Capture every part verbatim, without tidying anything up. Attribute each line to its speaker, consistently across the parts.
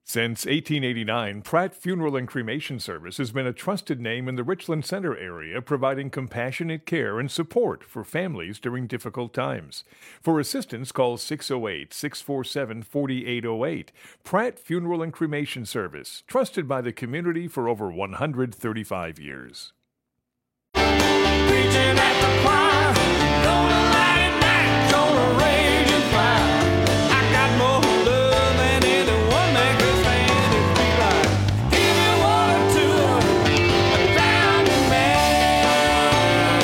Speaker 1: Since eighteen eighty-nine, Pratt Funeral and Cremation Service has been a trusted name in the Richland Center area, providing compassionate care and support for families during difficult times. For assistance, call six oh eight, six four seven, four eight oh eight. Pratt Funeral and Cremation Service, trusted by the community for over one hundred thirty-five years.
Speaker 2: Preaching at the choir, gonna light it back, gonna rage and fire. I got more love than anyone that could stand it. Be like, give me one or two, a drowning man.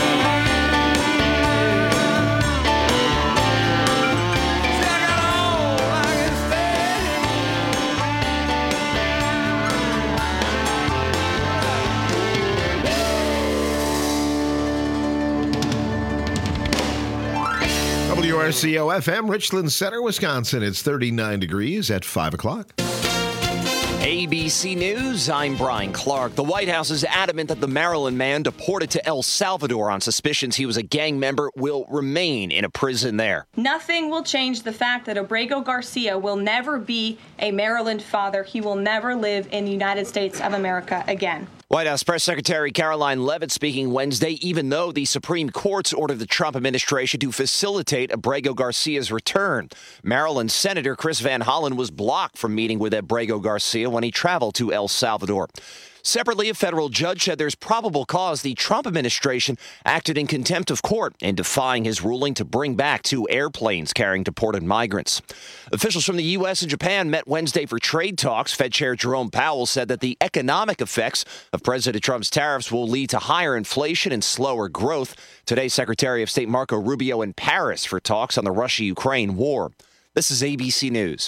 Speaker 2: See, I got all I can
Speaker 3: W R C O F M, Richland Center, Wisconsin. It's thirty-nine degrees at five o'clock.
Speaker 4: A B C News, I'm Brian Clark. The White House is adamant that the Maryland man deported to El Salvador on suspicions he was a gang member will remain in a prison there.
Speaker 5: Nothing will change the fact that Abrego Garcia will never be a Maryland father. He will never live in the United States of America again.
Speaker 4: White House Press Secretary Caroline Leavitt speaking Wednesday, even though the Supreme Court's ordered the Trump administration to facilitate Abrego Garcia's return. Maryland Senator Chris Van Hollen was blocked from meeting with Abrego Garcia when he traveled to El Salvador. Separately, a federal judge said there's probable cause the Trump administration acted in contempt of court in defying his ruling to bring back two airplanes carrying deported migrants. Officials from the U S and Japan met Wednesday for trade talks. Fed Chair Jerome Powell said that the economic effects of President Trump's tariffs will lead to higher inflation and slower growth. Today, Secretary of State Marco Rubio in Paris for talks on the Russia-Ukraine war. This is A B C News.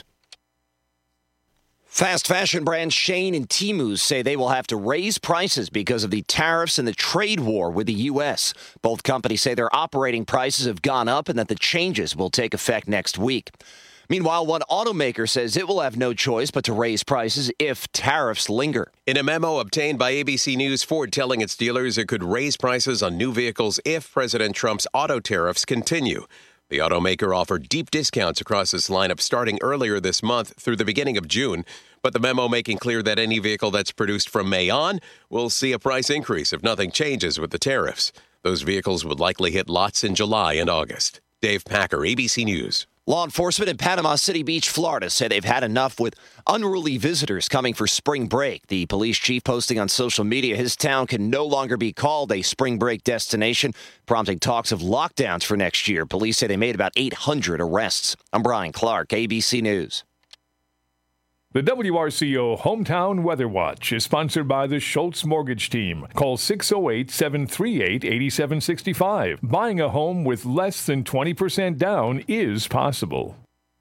Speaker 4: Fast fashion brands Shein and Temu say they will have to raise prices because of the tariffs and the trade war with the U S. Both companies say their operating prices have gone up and that the changes will take effect next week. Meanwhile, one automaker says it will have no choice but to raise prices if tariffs linger.
Speaker 6: In a memo obtained by A B C News, Ford telling its dealers it could raise prices on new vehicles if President Trump's auto tariffs continue. The automaker offered deep discounts across its lineup starting earlier this month through the beginning of June, but the memo making clear that any vehicle that's produced from May on will see a price increase if nothing changes with the tariffs. Those vehicles would likely hit lots in July and August. Dave Packer, A B C News.
Speaker 4: Law enforcement in Panama City Beach, Florida, say they've had enough with unruly visitors coming for spring break. The police chief posting on social media his town can no longer be called a spring break destination, prompting talks of lockdowns for next year. Police say they made about eight hundred arrests. I'm Brian Clark, A B C News.
Speaker 1: The W R C O Hometown Weather Watch is sponsored by the Schultz Mortgage Team. Call six oh eight, seven three eight, eight seven six five. Buying a home with less than twenty percent down is possible.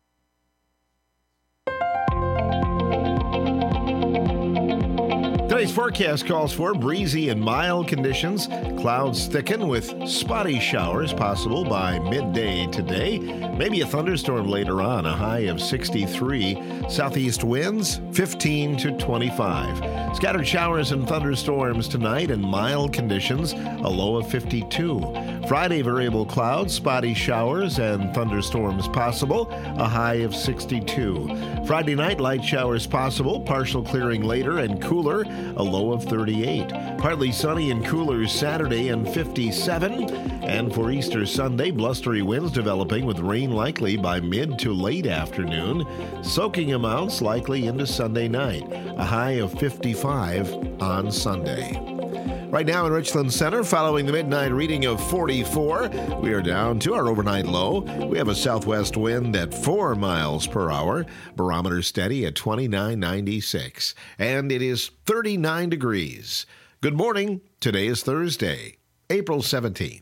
Speaker 3: Today's forecast calls for breezy and mild conditions. Clouds thicken with spotty showers possible by midday today. Maybe a thunderstorm later on, a high of sixty-three. Southeast winds, fifteen to twenty-five. Scattered showers and thunderstorms tonight and mild conditions, a low of fifty-two. Friday, variable clouds, spotty showers and thunderstorms possible, a high of sixty-two. Friday night, light showers possible, partial clearing later and cooler, a low of thirty-eight. Partly sunny and cooler Saturday and fifty-seven. And for Easter Sunday, blustery winds developing with rain likely by mid to late afternoon. Soaking amounts likely into Sunday night, a high of fifty-five on Sunday. Right now in Richland Center, following the midnight reading of forty-four, we are down to our overnight low. We have a southwest wind at four miles per hour, barometer steady at twenty-nine ninety-six, and it is thirty-nine degrees. Good morning. Today is Thursday, April seventeenth.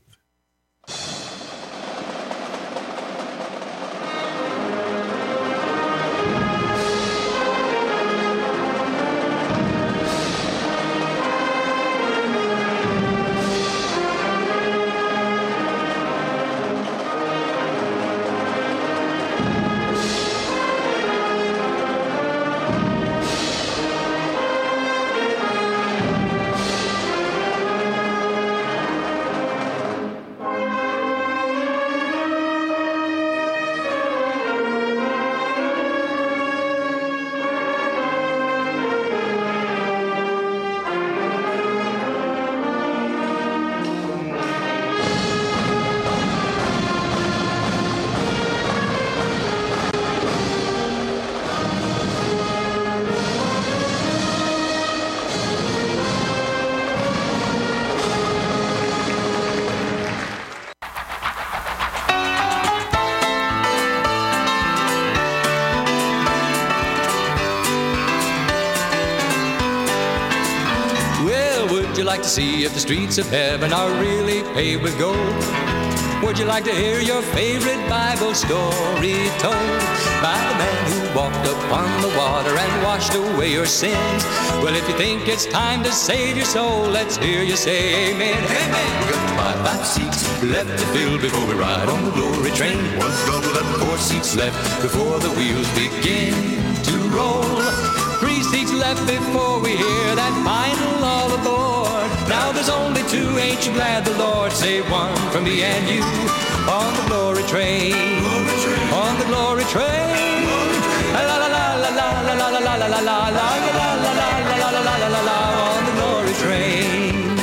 Speaker 7: Would you like to see if the streets of heaven are really paved with gold? Would you like to hear your favorite Bible story told by the man who walked upon the water and washed away your sins? Well, if you think it's time to save your soul, let's hear you say amen. Amen. We got five, five seats left to fill before we ride on the glory train. One's double and four seats left before the wheels begin to roll. Three seats left before we hear that final all aboard. Now there's only two, ain't you glad the Lord saved one from me and you on the glory train, on the glory train. La la la la la la la la la la la la la la la la la la la on the glory train.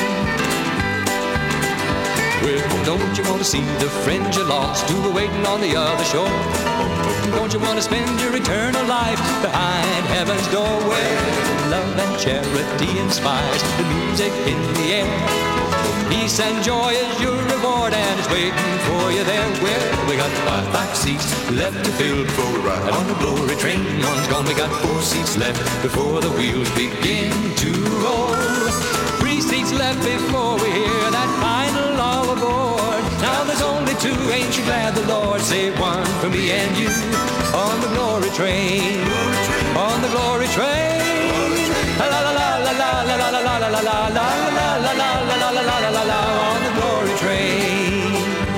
Speaker 7: Well, don't you want to see the friends you lost who were waiting on the other shore? Don't you want to spend your eternal life behind heaven's door where love and charity inspires the music in the air? Peace and joy is your reward and it's waiting for you there where we got five, five seats left to fill before we ride on the glory train. One's gone, we got four seats left before the wheels begin to roll. Three seats left before we hear that final all aboard. Now there's only two, ain't you glad the Lord saved one for me and you on the glory train, on the glory train. La la la la la la la la la la la la la la la la la la la la on the glory train.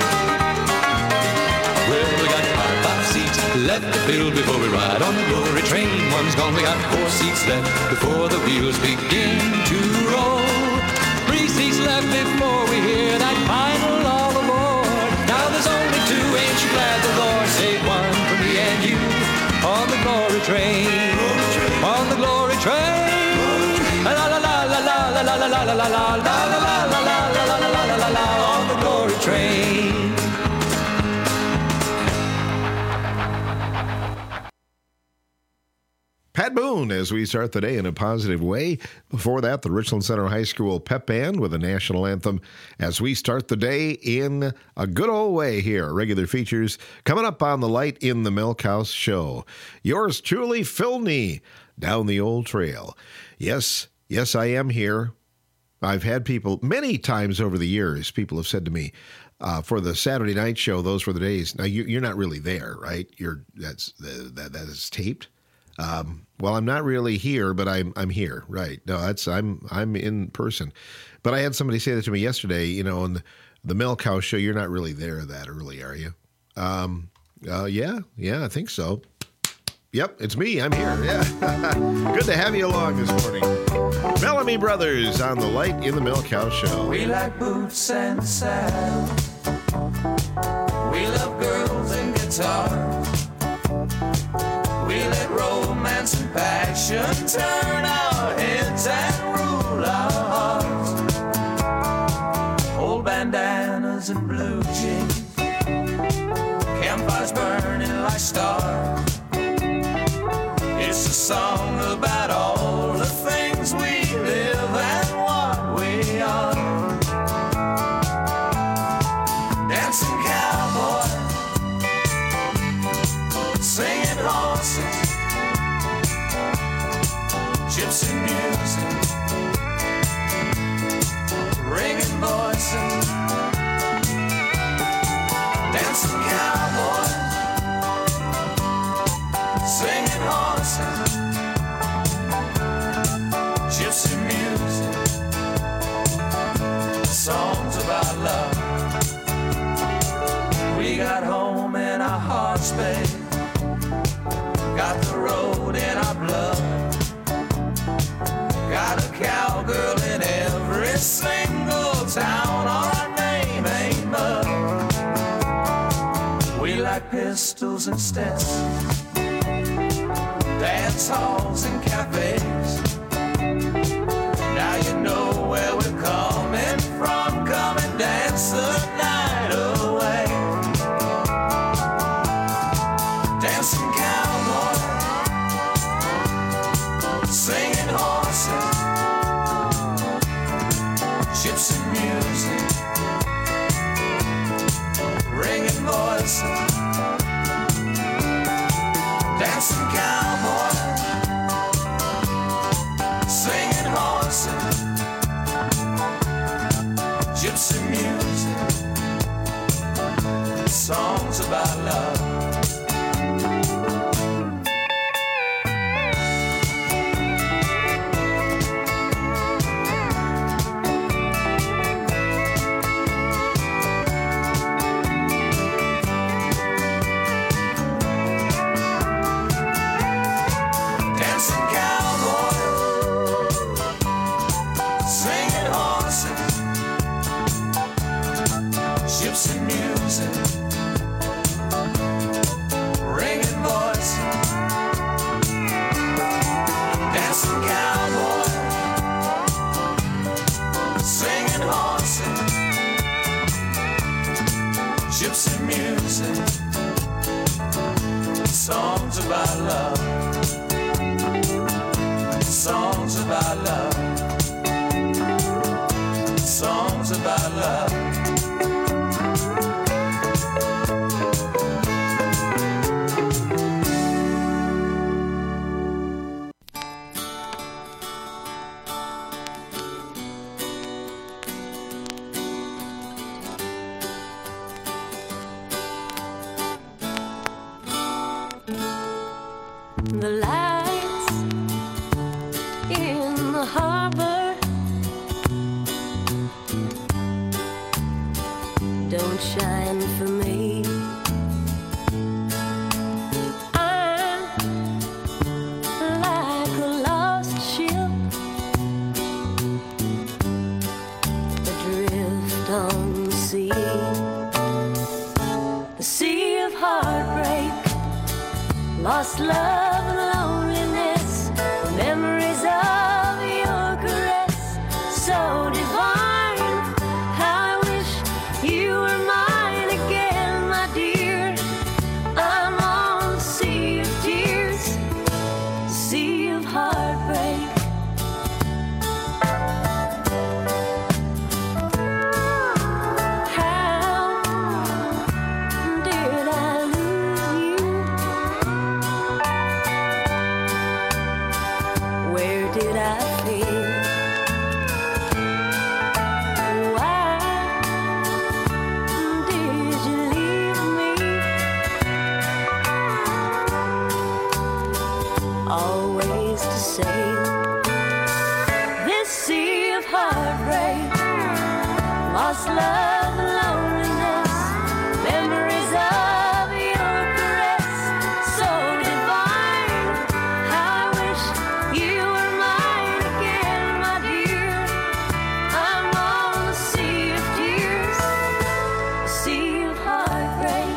Speaker 7: Well, we got five, five seats left to fill before we ride on the glory train. One's gone, we got four seats left before the wheels begin to roll. Three seats left before we hear that final all aboard. Now there's only two, ain't you glad the Lord saved one for me and you on the glory train, on the glory train. La la la la la la la la la la la la la la la la la la la la on the glory train.
Speaker 3: Pat Boone, as we start the day in a positive way. Before that, the Richland Center High School Pep Band with a national anthem as we start the day in a good old way here. Regular features coming up on the Light in the Milk House show. Yours truly, Phil Nee, down the old trail. Yes, yes, I am here. I've had people many times over the years, people have said to me, uh, for the Saturday night show, those were the days. Now, you, you're not really there, right? You're that's that that is taped. Um, well, I'm not really here, but I'm I'm here, right? No, that's I'm I'm in person. But I had somebody say that to me yesterday. You know, on the, the Milk House show, you're not really there that early, are you? Um, uh, yeah, yeah, I think so. Yep, it's me. I'm here. Yeah, good to have you along this morning. Bellamy Brothers on the Light in the Milk House show.
Speaker 2: We like boots and saddles. We love girls and guitars. We let romance and passion turn our heads and rule our hearts. Old bandanas and blue jeans, campfires burning like stars. It's a song about all the things we live and what we are. Dancing cowboy, singing horses, gypsy music, ringing voices. Dancing cowboy, singing horses, gypsy music, songs about love. We got home in our hearts, babe. Got the road in our blood. Got a cowgirl in every single town. Our name ain't mud. We like pistols and Stetsons, dance halls and cafes. Now you know where we're coming from. Come and dance the night away. Dancing cowboy, singing horses, gypsy music, ringing voices. Dancing cowboy,
Speaker 8: lost love and loneliness, memories of your caress, so divine. How I wish you were mine again, my dear. I'm on the sea of tears, sea of heartbreak. Always to say, this sea of heartbreak, lost love and loneliness, memories of your caress, so divine. How I wish you were mine again, my dear. I'm on the sea of tears, sea of heartbreak.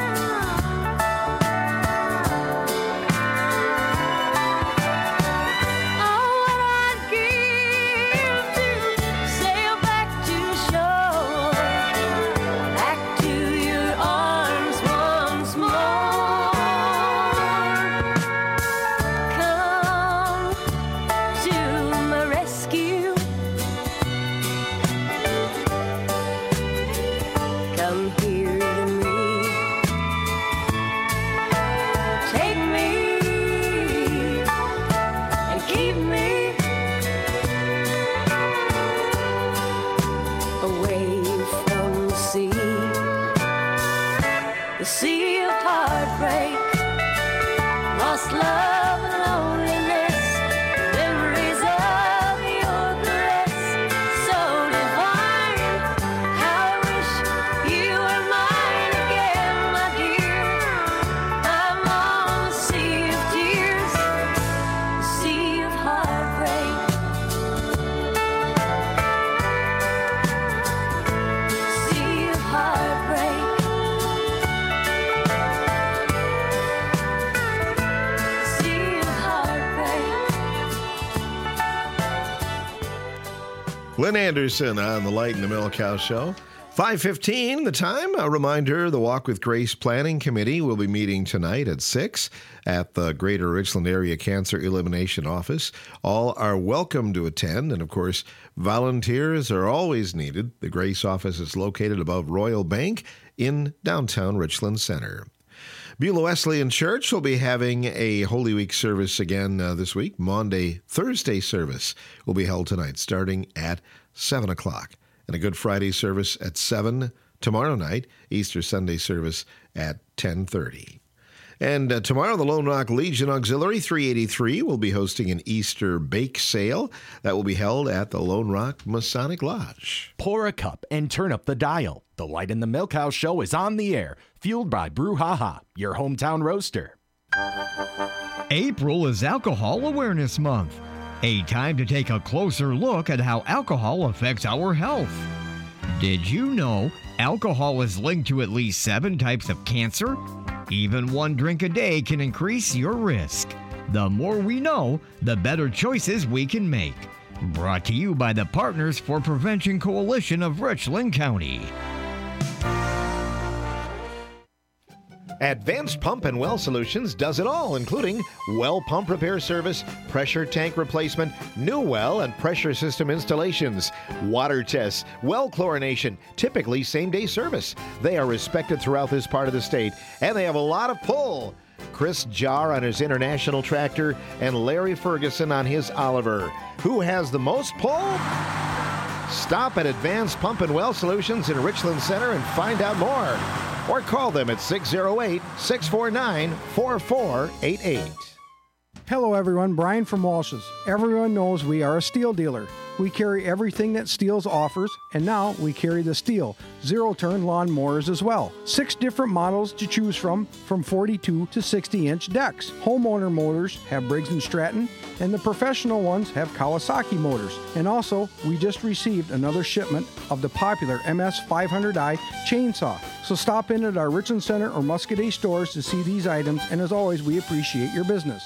Speaker 8: Come here to me, take me and keep me away from the sea, the sea of heartbreak, lost love and loneliness, memories of your caress, so divine. How I wish you were mine again, my dear. I'm on the sea of tears, the sea of heartbreak, sea of heartbreak, sea of heartbreak.
Speaker 3: Lynn Anderson on the Light in the Milk House Show. five fifteen, the time. A reminder, the Walk with Grace Planning Committee will be meeting tonight at six at the Greater Richland Area Cancer Elimination Office. All are welcome to attend, and of course, volunteers are always needed. The Grace office is located above Royal Bank in downtown Richland Center. Beulah Wesleyan Church will be having a Holy Week service again uh, this week. Maundy Thursday service will be held tonight starting at seven o'clock. And a Good Friday service at seven tomorrow night. Easter Sunday service at ten thirty. And uh, tomorrow, the Lone Rock Legion Auxiliary three eighty-three will be hosting an Easter bake sale that will be held at the Lone Rock Masonic Lodge.
Speaker 9: Pour a cup and turn up the dial. The Light in the Milk House Show is on the air, fueled by Brouhaha, your hometown roaster.
Speaker 10: April is Alcohol Awareness Month, a time to take a closer look at how alcohol affects our health. Did you know alcohol is linked to at least seven types of cancer? Even one drink a day can increase your risk. The more we know, the better choices we can make. Brought to you by the Partners for Prevention Coalition of Richland County.
Speaker 3: Advanced Pump and Well Solutions does it all, including well pump repair service, pressure tank replacement, new well and pressure system installations, water tests, well chlorination, typically same-day service. They are respected throughout this part of the state, and they have a lot of pull. Chris Jar on his International tractor and Larry Ferguson on his Oliver. Who has the most pull? Stop at Advanced Pump and Well Solutions in Richland Center and find out more. Or call them at six oh eight, six four nine, four four eight eight.
Speaker 11: Hello everyone, Brian from Walsh's. Everyone knows we are a steel dealer. We carry everything that Steels offers, and now we carry the Steel zero-turn lawn mowers as well. Six different models to choose from, from forty-two to sixty inch decks. Homeowner motors have Briggs and Stratton, and the professional ones have Kawasaki motors. And also, we just received another shipment of the popular M S five hundred i chainsaw. So stop in at our Richland Center or Muscadet stores to see these items, and as always, we appreciate your business.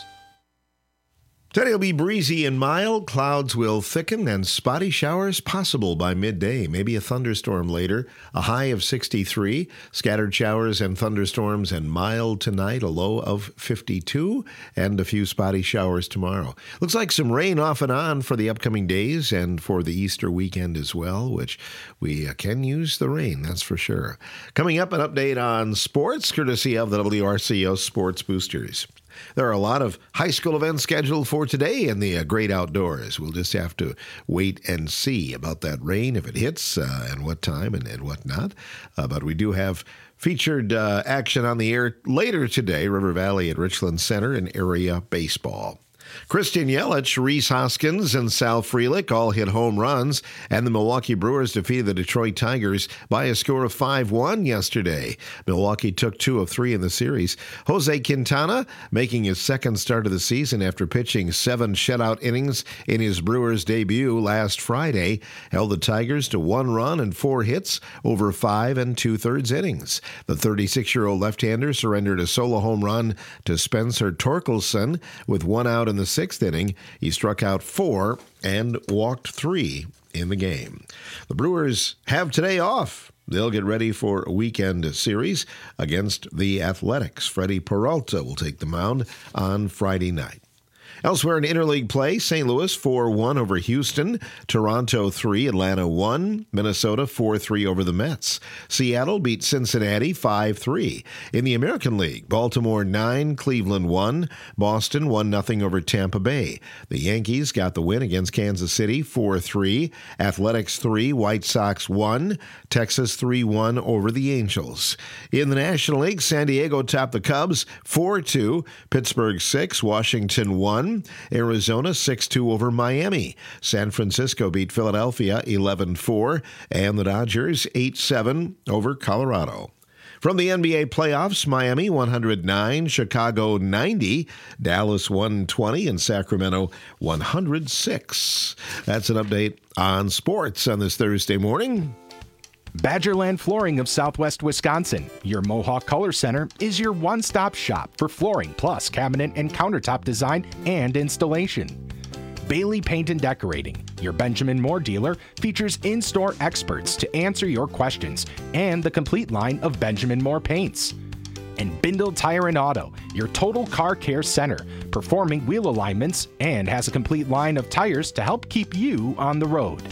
Speaker 3: Today will be breezy and mild. Clouds will thicken and spotty showers possible by midday. Maybe a thunderstorm later. A high of sixty-three. Scattered showers and thunderstorms and mild tonight. A low of fifty-two. And a few spotty showers tomorrow. Looks like some rain off and on for the upcoming days and for the Easter weekend as well, which we uh, can use the rain, that's for sure. Coming up, an update on sports, courtesy of the W R C O Sports Boosters. There are a lot of high school events scheduled for today in the uh, great outdoors. We'll just have to wait and see about that rain, if it hits, uh, and what time and, and what not. Uh, but we do have featured uh, action on the air later today, River Valley at Richland Center in area baseball. Christian Yelich, Reese Hoskins, and Sal Frelick all hit home runs, and the Milwaukee Brewers defeated the Detroit Tigers by a score of five one yesterday. Milwaukee took two of three in the series. Jose Quintana, making his second start of the season after pitching seven shutout innings in his Brewers debut last Friday, held the Tigers to one run and four hits over five and two-thirds innings. The thirty-six-year-old left-hander surrendered a solo home run to Spencer Torkelson with one out in the sixth inning. He struck out four and walked three in the game. The Brewers have today off. They'll get ready for a weekend series against the Athletics. Freddie Peralta will take the mound on Friday night. Elsewhere in interleague play, Saint Louis four one over Houston, Toronto three, Atlanta one, Minnesota four three over the Mets. Seattle beat Cincinnati five three. In the American League, Baltimore nine, Cleveland one, Boston one nothing over Tampa Bay. The Yankees got the win against Kansas City four three, Athletics three, White Sox one, Texas three one over the Angels. In the National League, San Diego topped the Cubs four two, Pittsburgh six, Washington one, Arizona six two over Miami. San Francisco beat Philadelphia eleven four, and the Dodgers eight seven over Colorado. From the N B A playoffs, Miami one hundred nine, Chicago ninety, Dallas one twenty, and Sacramento one hundred six. That's an update on sports on this Thursday morning.
Speaker 9: Badgerland Flooring of Southwest Wisconsin, your Mohawk Color Center, is your one-stop shop for flooring plus cabinet and countertop design and installation. Bailey Paint and Decorating, your Benjamin Moore dealer, features in-store experts to answer your questions and the complete line of Benjamin Moore paints. And Bindle Tire and Auto, your total car care center, performing wheel alignments and has a complete line of tires to help keep you on the road.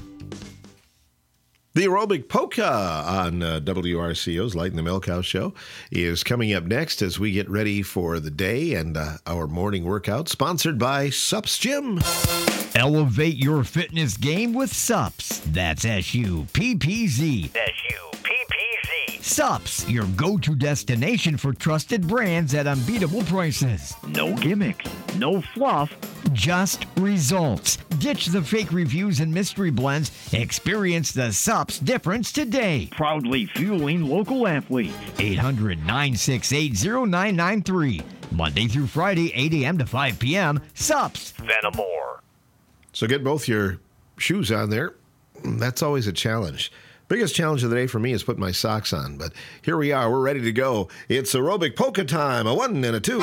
Speaker 3: The Aerobic Polka on uh, W R C O's Light in the Milk House Show is coming up next as we get ready for the day and uh, our morning workout, sponsored by Sups Gym.
Speaker 10: Elevate your fitness game with Sups. That's S U P P Z.
Speaker 12: S U P P Z.
Speaker 10: Sups, your go-to destination for trusted brands at unbeatable prices.
Speaker 12: No gimmicks, no fluff,
Speaker 10: just results. Ditch the fake reviews and mystery blends. Experience the Sups difference today.
Speaker 12: Proudly fueling local athletes.
Speaker 10: eight hundred, nine six eight, zero nine nine three. Monday through Friday, eight a.m. to five p.m. Sups.
Speaker 12: Venamore.
Speaker 3: So get both your shoes on there. That's always a challenge. Biggest challenge of the day for me is putting my socks on. But here we are. We're ready to go. It's Aerobic Polka time. A one and a two.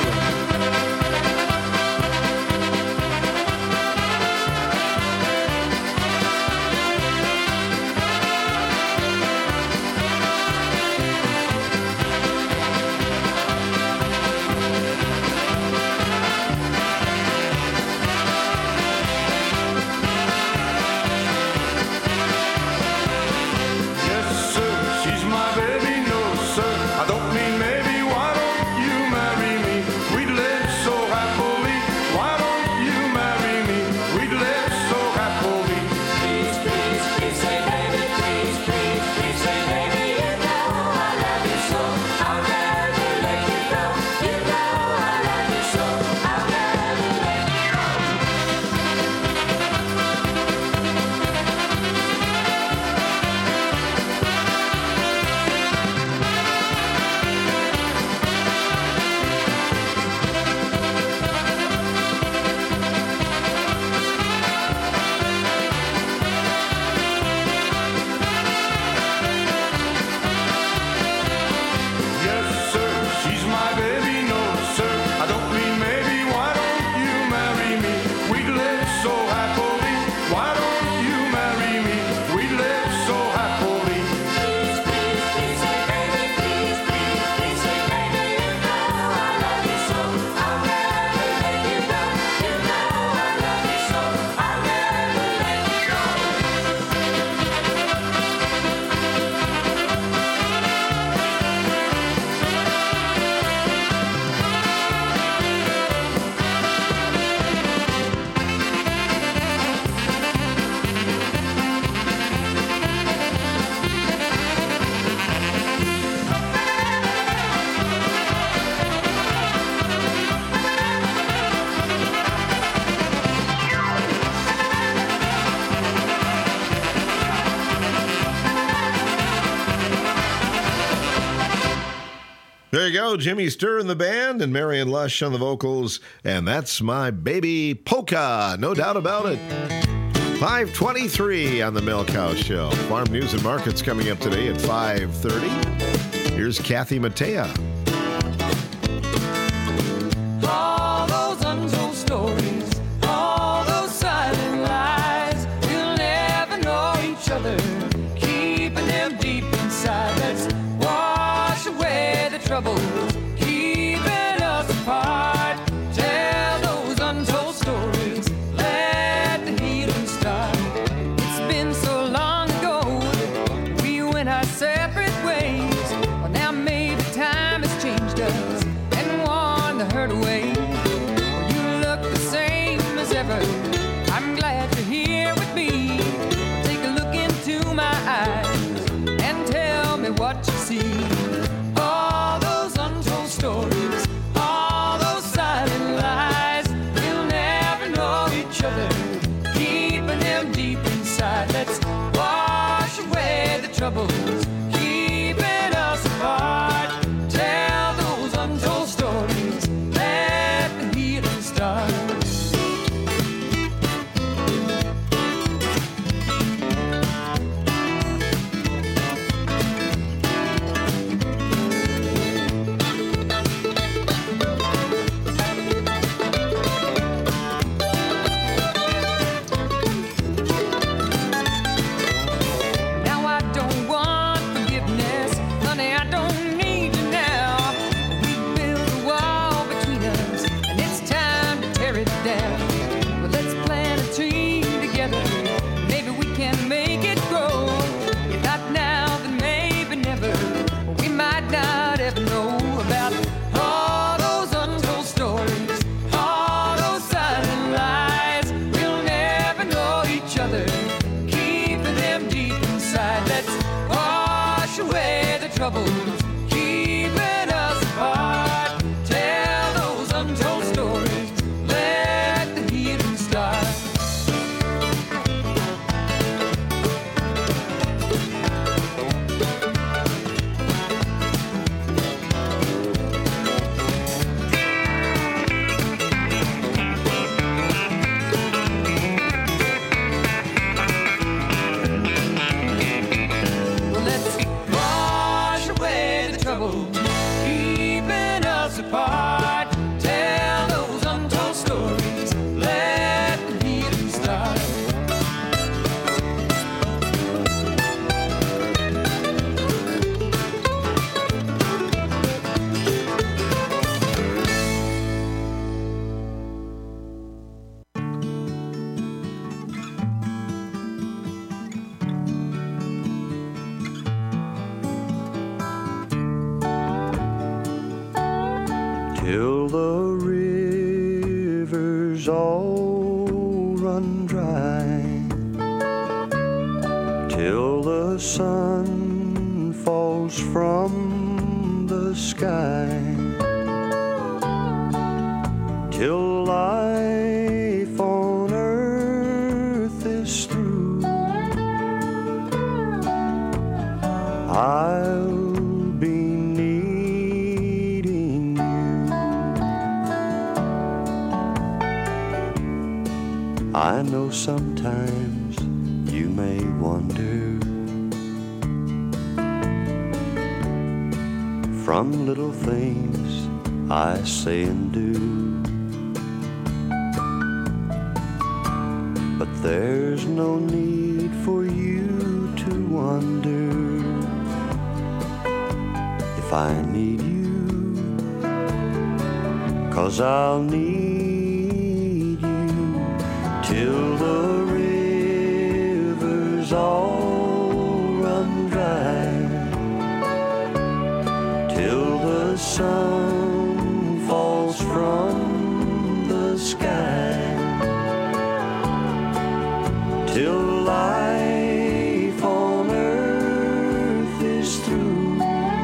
Speaker 2: So
Speaker 3: There you go, Jimmy Sturr in the band and Marion Lush on the vocals, and That's My Baby Polka, no doubt about it. five twenty-three on the Milk House Show. Farm News and Markets coming up today at five thirty. Here's Kathy Mattea.
Speaker 2: All those untold stories, all those silent lies, we'll never know each other, keeping them deep inside. Let's wash away the troubles, keeping us apart. Tell those untold stories, let the healing start. It's been so long ago, we went our separate ways. Well, now maybe time has changed us and worn the hurt away. Well, you look the same as ever. I'm glad you're here with me. Take a look into my eyes and tell me what you see. All those untold stories, all those silent lies, we'll never know each other, keeping them deep inside. Let's wash away the troubles, keeping us apart. Tell those untold stories, let the healing start. Now I don't want forgiveness, honey, I don't need you now. We built a wall between us, and it's time to tear it down. Well, let's plant a tree together, maybe we can make it grow. If not now, then maybe never. We might not ever know about all those untold stories, all those silent lies. We'll never know each other, keeping them deep inside. Let's wash away the troubles, keeping us apart. Tell those untold stories, let the healing start. Well, let's wash away the trouble, keeping us apart. Tell those untold stories, let the healing start.
Speaker 13: Till the rivers all run dry, till the sun falls from the sky, till life on earth is through, I'll be needing you. I know sometimes you may wonder, from little things I say and do, but there's no need for you to wonder if I need you, 'cause I'll need you till the rivers all run dry, till the sun falls from the sky, till life on earth is through,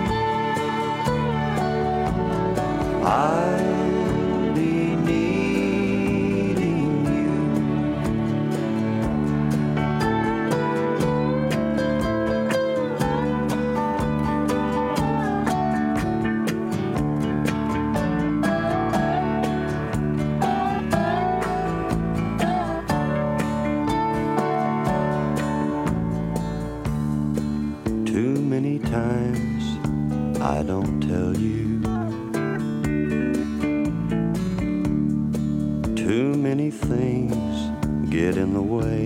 Speaker 13: I'll be needing you. get in the way.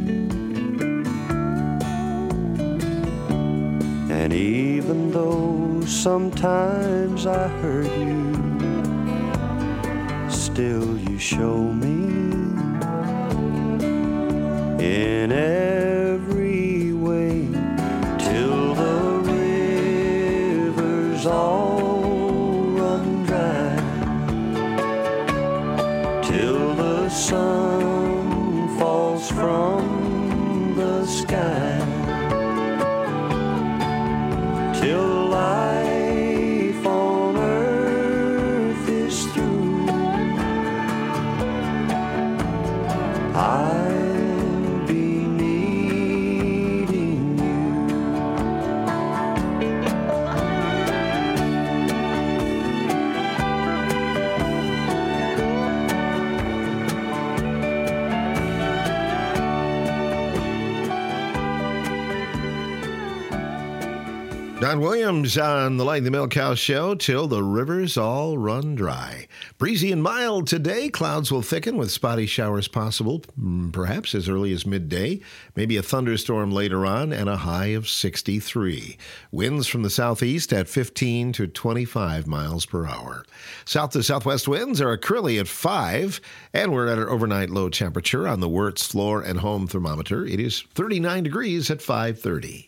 Speaker 13: And even though sometimes I hurt you, still you show me in every way till the rivers all run dry, till the sun falls from the sky, till life on earth is through. I'll be needing you.
Speaker 3: Don Williams on the Light the Milk House Show till the rivers all run dry. Breezy and mild today. Clouds will thicken with spotty showers possible, perhaps as early as midday. Maybe a thunderstorm later on, and a high of sixty-three. Winds from the southeast at fifteen to twenty-five miles per hour. South to southwest winds are acrilly at five, and we're at our overnight low temperature on the Wirtz floor and home thermometer. It is thirty-nine degrees at five thirty.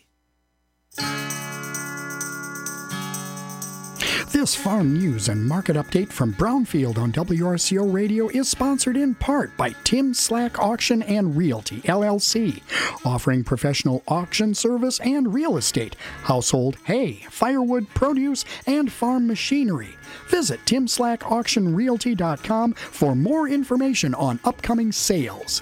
Speaker 14: This farm news and market update from Brownfield on W R C O Radio is sponsored in part by Tim Slack Auction and Realty, L L C, offering professional auction service and real estate, household hay, firewood, produce, and farm machinery. Visit tim slack auction realty dot com for more information on upcoming sales.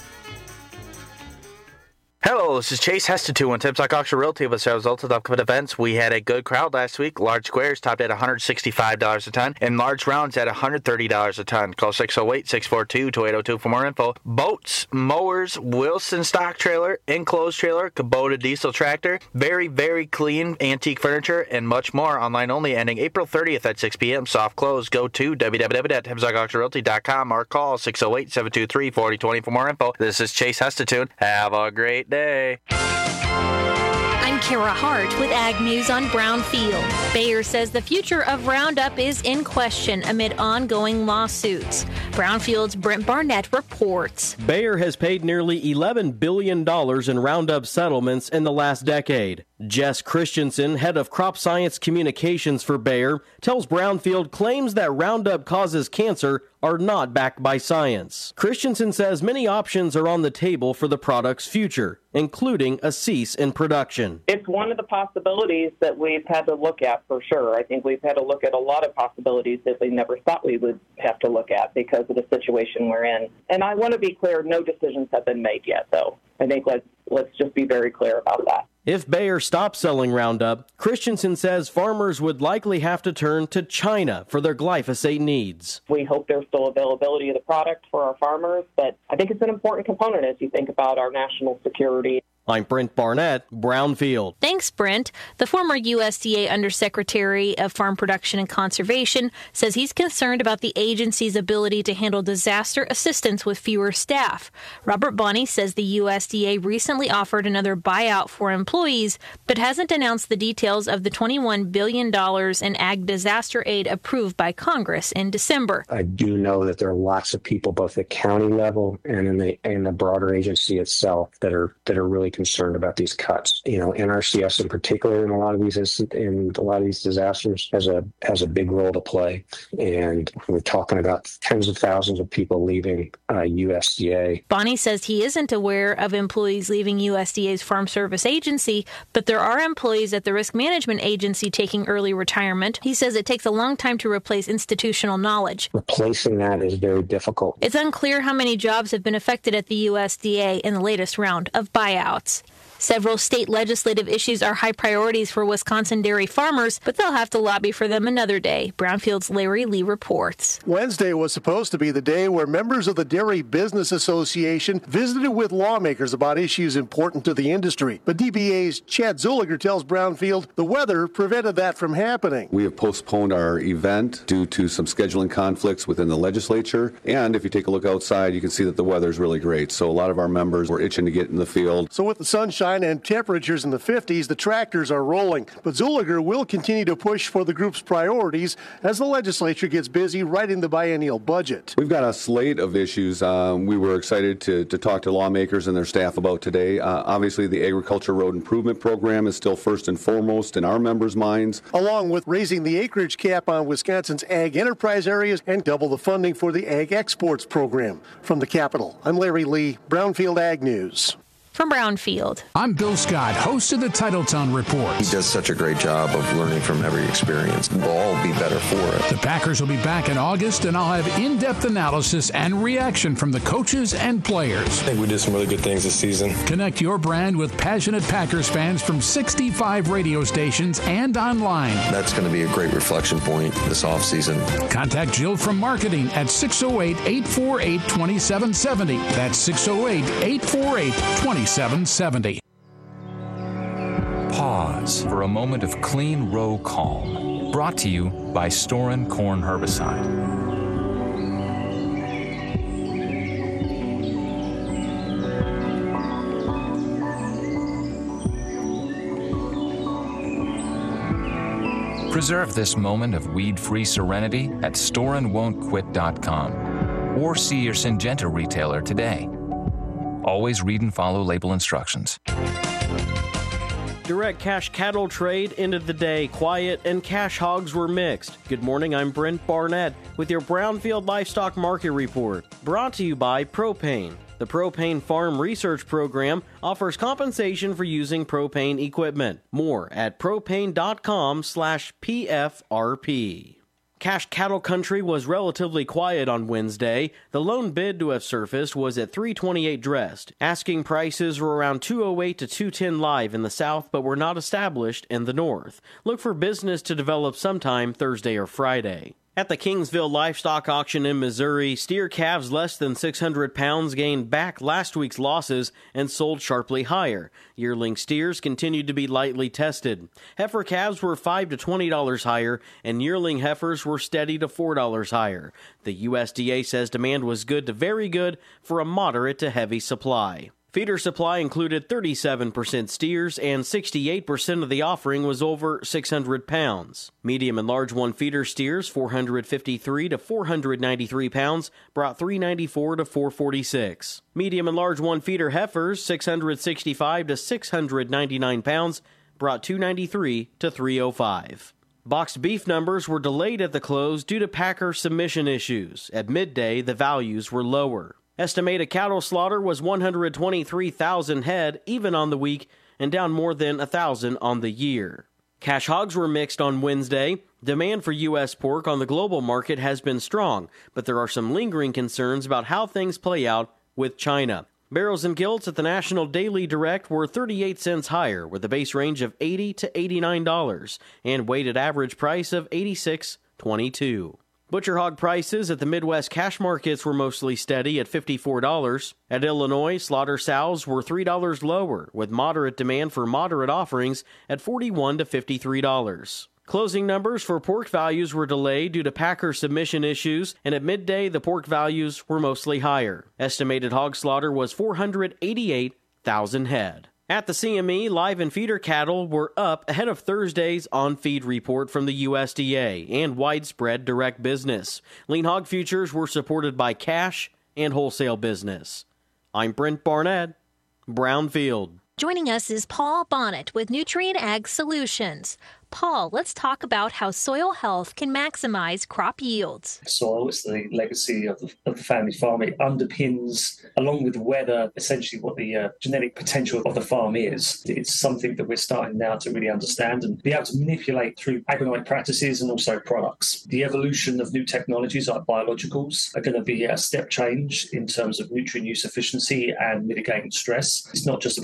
Speaker 15: Hello, this is Chase Hestitute on Tim Slack Auction Realty with the results of the upcoming events. We had a good crowd last week. Large squares topped at one hundred sixty-five dollars a ton, and large rounds at one hundred thirty dollars a ton. Call six oh eight, six four two, two eight oh two for more info. Boats, mowers, Wilson stock trailer, enclosed trailer, Kubota diesel tractor, very, very clean antique furniture, and much more. Online only, ending April thirtieth at six p.m. Soft close. Go to w w w dot tim slack auction realty dot com or call six oh eight, seven two three, four oh two oh for more info. This is Chase Hestitute. Have a great day.
Speaker 16: I'm Kara Hart with Ag News on Brownfield. Bayer says the future of Roundup is in question amid ongoing lawsuits. Brownfield's Brent Barnett reports.
Speaker 17: Bayer has paid nearly eleven billion dollars in Roundup settlements in the last decade. Jess Christensen, head of crop science communications for Bayer, tells Brownfield claims that Roundup causes cancer are not backed by science. Christensen says many options are on the table for the product's future, including a cease in production.
Speaker 18: It's one of the possibilities that we've had to look at for sure. I think we've had to look at a lot of possibilities that we never thought we would have to look at because of the situation we're in. And I want to be clear, no decisions have been made yet, though. I think let's let's just be very clear about that.
Speaker 17: If Bayer stops selling Roundup, Christensen says farmers would likely have to turn to China for their glyphosate needs.
Speaker 18: We hope there's still availability of the product for our farmers, but I think it's an important component as you think about our national security.
Speaker 17: I'm Brent Barnett, Brownfield.
Speaker 16: Thanks, Brent. The former U S D A Undersecretary of Farm Production and Conservation says he's concerned about the agency's ability to handle disaster assistance with fewer staff. Robert Bonney says the U S D A recently offered another buyout for employees, but hasn't announced the details of the twenty-one billion dollars in ag disaster aid approved by Congress in December.
Speaker 19: I do know that there are lots of people, both at county level and in the in the broader agency itself, that are that are really concerned about these cuts. You know, N R C S in particular, in a lot of these instant, in a lot of these disasters, has a has a big role to play. And we're talking about tens of thousands of people leaving uh, U S D A.
Speaker 16: Bonney says he isn't aware of employees leaving U S D A's Farm Service Agency, but there are employees at the Risk Management Agency taking early retirement. He says it takes a long time to replace institutional knowledge.
Speaker 19: Replacing that is very difficult.
Speaker 16: It's unclear how many jobs have been affected at the U S D A in the latest round of buyouts. Several state legislative issues are high priorities for Wisconsin dairy farmers, but they'll have to lobby for them another day. Brownfield's Larry Lee reports.
Speaker 20: Wednesday was supposed to be the day where members of the Dairy Business Association visited with lawmakers about issues important to the industry. But D B A's Chad Zuliger tells Brownfield the weather prevented that from happening.
Speaker 21: We have postponed our event due to some scheduling conflicts within the legislature. And if you take a look outside, you can see that the weather is really great. So a lot of our members were itching to get in the field.
Speaker 20: So with the sunshine and temperatures in the fifties, the tractors are rolling. But Zuliger will continue to push for the group's priorities as the legislature gets busy writing the biennial budget.
Speaker 21: We've got a slate of issues um, we were excited to, to talk to lawmakers and their staff about today. Uh, obviously, the Agriculture Road Improvement Program is still first and foremost in our members' minds.
Speaker 20: Along with raising the acreage cap on Wisconsin's ag enterprise areas and double the funding for the Ag Exports Program. From the Capitol, I'm Larry Lee, Brownfield Ag News.
Speaker 16: From Brownfield,
Speaker 22: I'm Bill Scott, host of the Titletown Report.
Speaker 23: He does such a great job of learning from every experience. We'll all be better for it.
Speaker 22: The Packers will be back in August, and I'll have in-depth analysis and reaction from the coaches and players.
Speaker 24: I think we did some really good things this season.
Speaker 22: Connect your brand with passionate Packers fans from sixty-five radio stations and online.
Speaker 23: That's going to be a great reflection point this offseason.
Speaker 22: Contact Jill from marketing at six oh eight, eight four eight, two seven seven oh. That's six oh eight, eight four eight, two seven seven oh.
Speaker 25: Pause for a moment of clean row calm. Brought to you by Storin Corn Herbicide. Preserve this moment of weed-free serenity at storin won't quit dot com or see your Syngenta retailer today. Always read and follow label instructions.
Speaker 17: Direct cash cattle trade ended the day quiet and cash hogs were mixed. Good morning, I'm Brent Barnett with your Brownfield Livestock Market Report. Brought to you by Propane. The Propane Farm Research Program offers compensation for using propane equipment. More at propane.com slash PFRP. Cash cattle country was relatively quiet on Wednesday. The lone bid to have surfaced was at three twenty-eight dressed. Asking prices were around two oh eight to two ten live in the south, but were not established in the north. Look for business to develop sometime Thursday or Friday. At the Kingsville Livestock Auction in Missouri, steer calves less than six hundred pounds gained back last week's losses and sold sharply higher. Yearling steers continued to be lightly tested. Heifer calves were five to twenty dollars higher, and yearling heifers were steady to four dollars higher. The U S D A says demand was good to very good for a moderate to heavy supply. Feeder supply included thirty-seven percent steers, and sixty-eight percent of the offering was over six hundred pounds. Medium and large one feeder steers, four hundred fifty-three to four hundred ninety-three pounds, brought three ninety-four to four forty-six. Medium and large one feeder heifers, six hundred sixty-five to six hundred ninety-nine pounds, brought two ninety-three to three oh five. Boxed beef numbers were delayed at the close due to packer submission issues. At midday, the values were lower. Estimated cattle slaughter was one hundred twenty-three thousand head even on the week and down more than one thousand on the year. Cash hogs were mixed on Wednesday. Demand for U S pork on the global market has been strong, but there are some lingering concerns about how things play out with China. Barrels and gilts at the National Daily Direct were thirty-eight cents higher with a base range of eighty to eighty-nine dollars and weighted average price of eighty-six twenty-two. Butcher hog prices at the Midwest cash markets were mostly steady at fifty-four dollars. At Illinois, slaughter sows were three dollars lower, with moderate demand for moderate offerings at forty-one to fifty-three dollars. Closing numbers for pork values were delayed due to packer submission issues, and at midday the pork values were mostly higher. Estimated hog slaughter was four hundred eighty-eight thousand head. At the C M E, live and feeder cattle were up ahead of Thursday's on-feed report from the U S D A and widespread direct business. Lean hog futures were supported by cash and wholesale business. I'm Brent Barnett, Brownfield.
Speaker 16: Joining us is Paul Bonnet with Nutrien Ag Solutions. Paul, let's talk about how soil health can maximize crop yields.
Speaker 26: Soil is the legacy of the, of the family farm. It underpins, along with the weather, essentially what the uh, genetic potential of the farm is. It's something that we're starting now to really understand and be able to manipulate through agronomic practices and also products. The evolution of new technologies like biologicals are going to be a step change in terms of nutrient use efficiency and mitigating stress. It's not just about looking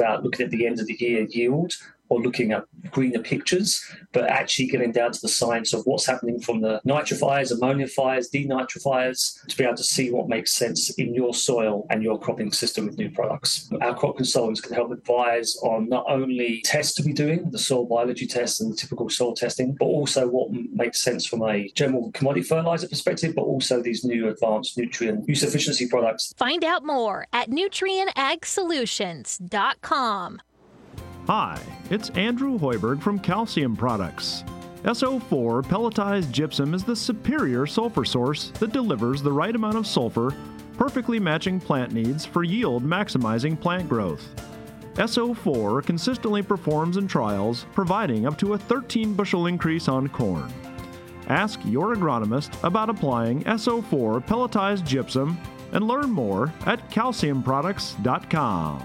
Speaker 26: at the end of the year yield or looking at greener pictures, but actually getting down to the science of what's happening from the nitrifiers, ammonifiers, denitrifiers, to be able to see what makes sense in your soil and your cropping system with new products. Our crop consultants can help advise on not only tests to be doing, the soil biology tests and the typical soil testing, but also what makes sense from a general commodity fertilizer perspective, but also these new advanced nutrient use efficiency products.
Speaker 16: Find out more at Nutrien Ag Solutions dot com.
Speaker 1: Hi, it's Andrew Hoiberg from Calcium Products. S O four pelletized gypsum is the superior sulfur source that delivers the right amount of sulfur, perfectly matching plant needs for yield maximizing plant growth. S O four consistently performs in trials, providing up to a thirteen bushel increase on corn. Ask your agronomist about applying S O four pelletized gypsum and learn more at calcium products dot com.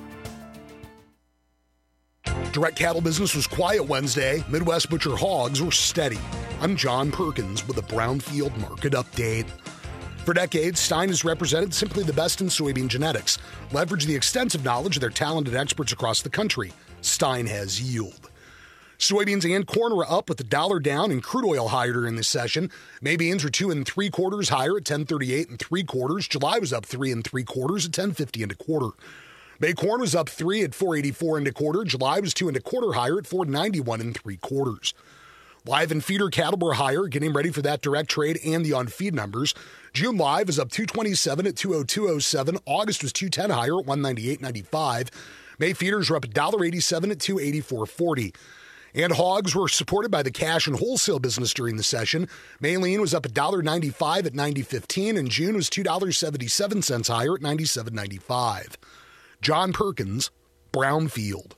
Speaker 4: Direct cattle business was quiet Wednesday. Midwest butcher hogs were steady. I'm John Perkins with a Brownfield Market Update. For decades, Stein has represented simply the best in soybean genetics. Leverage the extensive knowledge of their talented experts across the country. Stein has yield. Soybeans and corn were up with the dollar down and crude oil higher during this session. May beans were two and three quarters higher at ten thirty-eight and three quarters. July was up three and three quarters at ten fifty and a quarter. May corn was up three at four eighty-four and a quarter. July was two and a quarter higher at four ninety-one and three quarters. Live and feeder cattle were higher, getting ready for that direct trade and the on-feed numbers. June live is up two twenty-seven at two oh two oh seven. August was two ten higher at one ninety-eight ninety-five. May feeders were up one eighty-seven at two eighty-four forty. And hogs were supported by the cash and wholesale business during the session. May lean was up one ninety-five at ninety fifteen, and June was two seventy-seven higher at ninety-seven ninety-five. John Perkins, Brownfield.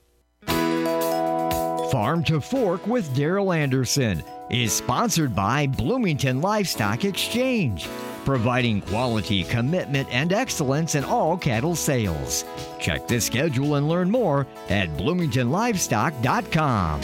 Speaker 10: Farm to Fork with Daryl Anderson is sponsored by Bloomington Livestock Exchange, providing quality, commitment, and excellence in all cattle sales. Check the schedule and learn more at bloomington livestock dot com.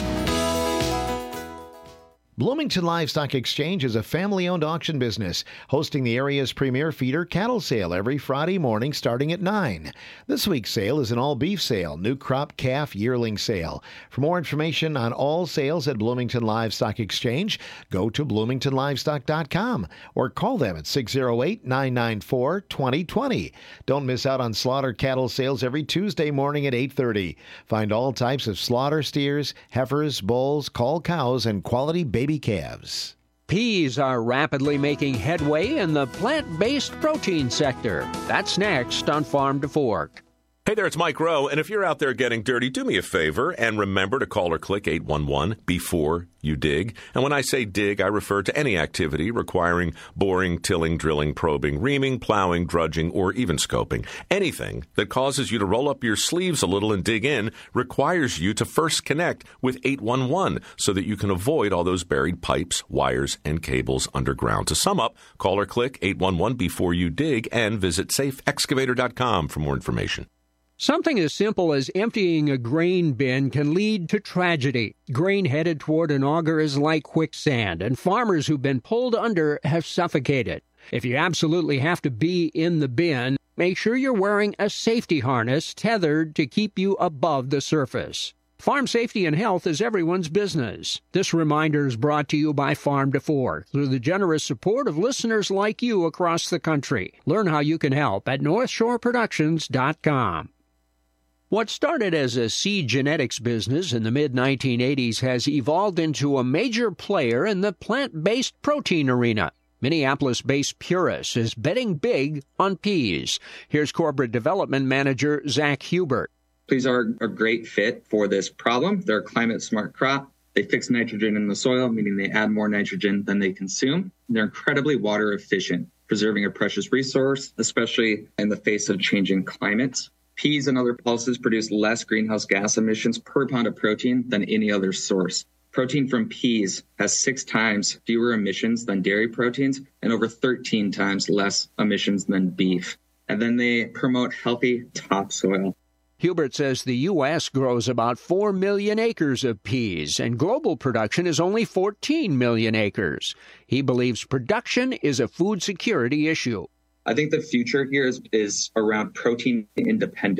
Speaker 3: Bloomington Livestock Exchange is a family-owned auction business hosting the area's premier feeder cattle sale every Friday morning starting at nine. This week's sale is an all-beef sale, new crop calf yearling sale. For more information on all sales at Bloomington Livestock Exchange, go to bloomington livestock dot com or call them at six oh eight, nine nine four, two oh two oh. Don't miss out on slaughter cattle sales every Tuesday morning at eight thirty. Find all types of slaughter steers, heifers, bulls, cull cows, and quality baby calves.
Speaker 5: Peas are rapidly making headway in the plant-based protein sector. That's next on Farm to Fork.
Speaker 6: Hey there, it's Mike Rowe, and if you're out there getting dirty, do me a favor and remember to call or click eight one one before you dig. And when I say dig, I refer to any activity requiring boring, tilling, drilling, probing, reaming, plowing, drudging, or even scoping. Anything that causes you to roll up your sleeves a little and dig in requires you to first connect with eight one one so that you can avoid all those buried pipes, wires, and cables underground. To sum up, call or click eight one one before you dig and visit safe excavator dot com for more information.
Speaker 5: Something as simple as emptying a grain bin can lead to tragedy. Grain headed toward an auger is like quicksand, and farmers who've been pulled under have suffocated. If you absolutely have to be in the bin, make sure you're wearing a safety harness tethered to keep you above the surface. Farm safety and health is everyone's business. This reminder is brought to you by Farm to Fork through the generous support of listeners like you across the country. Learn how you can help at north shore productions dot com. What started as a seed genetics business in the mid nineteen eighties has evolved into a major player in the plant-based protein arena. Minneapolis-based Purus is betting big on peas. Here's Corporate Development Manager Zach Hubert.
Speaker 7: Peas are a great fit for this problem. They're a climate-smart crop. They fix nitrogen in the soil, meaning they add more nitrogen than they consume. They're incredibly water efficient, preserving a precious resource, especially in the face of changing climates. Peas and other pulses produce less greenhouse gas emissions per pound of protein than any other source. Protein from peas has six times fewer emissions than dairy proteins and over thirteen times less emissions than beef. And then they promote healthy topsoil.
Speaker 5: Hubert says the U S grows about four million acres of peas, and global production is only fourteen million acres. He believes production is a food security issue.
Speaker 7: I think the future here is, is around protein independence.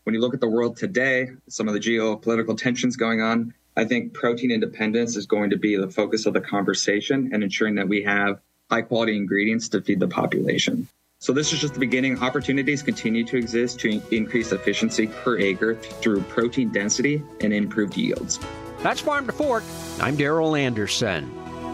Speaker 7: When you look at the world today, some of the geopolitical tensions going on, I think protein independence is going to be the focus of the conversation and ensuring that we have high quality ingredients to feed the population. So this is just the beginning. Opportunities continue to exist to increase efficiency per acre through protein density and improved yields.
Speaker 5: That's Farm to Fork. I'm Darrell Anderson.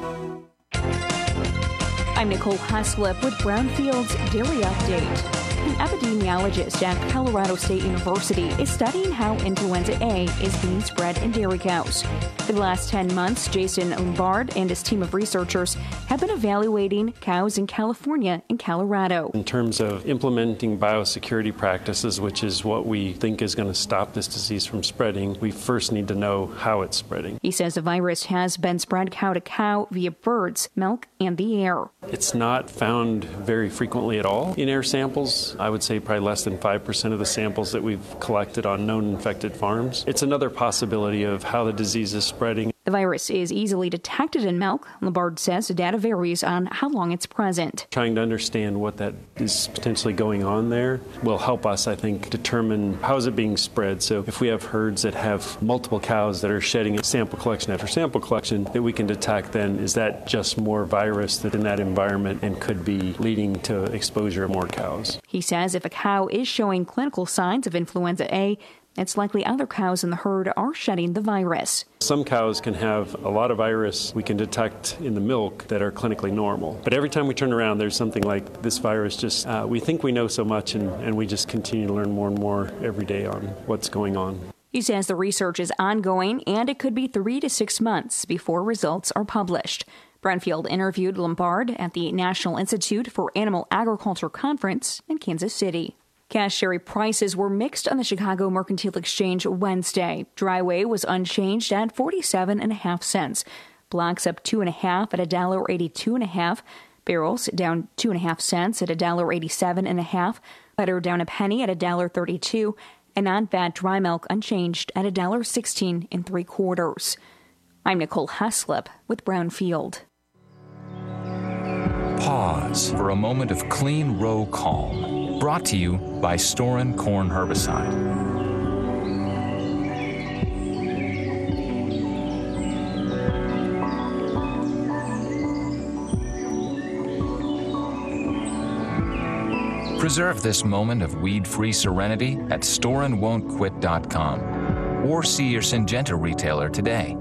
Speaker 2: I'm Nicole Haslip with Brownfield's Dairy Update. An epidemiologist at Colorado State University is studying how influenza A is being spread in dairy cows. For the last ten months, Jason Lombard and his team of researchers have been evaluating cows in California and Colorado.
Speaker 8: In terms of implementing biosecurity practices, which is what we think is going to stop this disease from spreading, we first need to know how it's spreading.
Speaker 2: He says the virus has been spread cow to cow via birds, milk, and the air.
Speaker 8: It's not found very frequently at all in air samples. I would say probably less than five percent of the samples that we've collected on known infected farms. It's another possibility of how the disease is spreading.
Speaker 2: The virus is easily detected in milk. Lombard says the data varies on how long it's present.
Speaker 8: Trying to understand what that is potentially going on there will help us, I think, determine how is it being spread. So if we have herds that have multiple cows that are shedding sample collection after sample collection, that we can detect then, is that just more virus that's in that environment and could be leading to exposure of more cows.
Speaker 2: He says if a cow is showing clinical signs of influenza A, it's likely other cows in the herd are shedding the virus.
Speaker 8: Some cows can have a lot of virus we can detect in the milk that are clinically normal. But every time we turn around, there's something like this virus just, uh, we think we know so much, and, and we just continue to learn more and more every day on what's going on.
Speaker 2: He says the research is ongoing, and it could be three to six months before results are published. Brownfield interviewed Lombard at the National Institute for Animal Agriculture Conference in Kansas City. Cash dairy prices were mixed on the Chicago Mercantile Exchange Wednesday. Dry whey was unchanged at forty-seven and a half cents. Blocks up two and a half at a dollar eighty-two and a half. Barrels down two and a half cents at a dollar eighty-seven and a half. Butter down a penny at a dollar thirty-two, and non-fat dry milk unchanged at a dollar sixteen and three quarters. I'm Nicole Haslip with Brownfield.
Speaker 25: Pause for a moment of clean row calm. Brought to you by Storin Corn Herbicide. Preserve this moment of weed-free serenity at Storin Won't Quit dot com or see your Syngenta retailer today.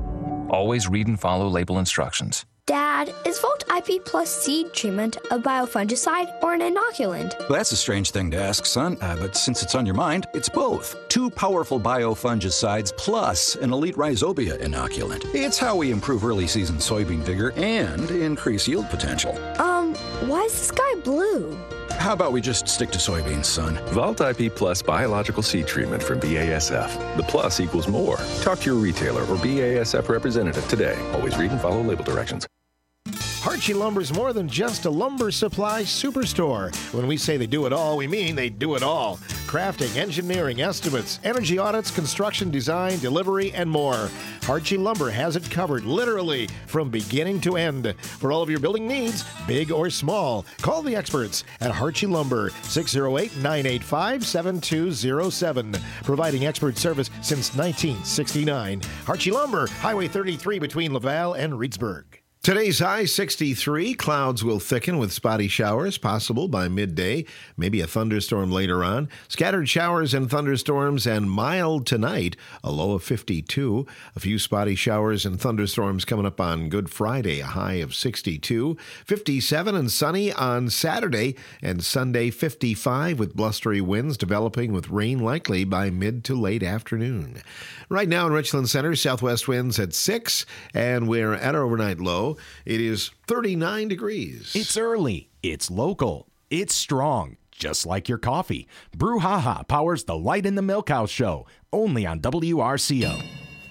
Speaker 25: Always read and follow label instructions.
Speaker 9: Dad, is Volt I P Plus seed treatment a biofungicide or an inoculant?
Speaker 11: Well, that's a strange thing to ask, son, uh, but since it's on your mind, it's both. Two powerful biofungicides plus an elite rhizobia inoculant. It's how we improve early season soybean vigor and increase yield potential.
Speaker 9: Um, why is the sky blue?
Speaker 11: How about we just stick to soybeans, son?
Speaker 23: Volt I P Plus biological seed treatment from B A S F. The plus equals more. Talk to your retailer or B A S F representative today. Always read and follow label directions.
Speaker 3: Harchie Lumber's more than just a lumber supply superstore. When we say they do it all, we mean they do it all. Crafting, engineering, estimates, energy audits, construction design, delivery, and more. Harchie Lumber has it covered, literally, from beginning to end. For all of your building needs, big or small, call the experts at Harchie Lumber, six oh eight, nine eight five, seven two oh seven. Providing expert service since nineteen sixty-nine. Harchie Lumber, Highway thirty-three between Laval and Reedsburg. Today's high sixty-three. Clouds will thicken with spotty showers possible by midday. Maybe a thunderstorm later on. Scattered showers and thunderstorms and mild tonight. A low of fifty-two. A few spotty showers and thunderstorms coming up on Good Friday. A high of sixty-two. fifty-seven and sunny on Saturday. And Sunday fifty-five with blustery winds developing with rain likely by mid to late afternoon. Right now in Richland Center, southwest winds at six. And we're at our overnight low. It is thirty-nine degrees.
Speaker 12: It's early. It's local. It's strong. Just like your coffee. Brouhaha powers the Light in the Milkhouse show. Only on W R C O.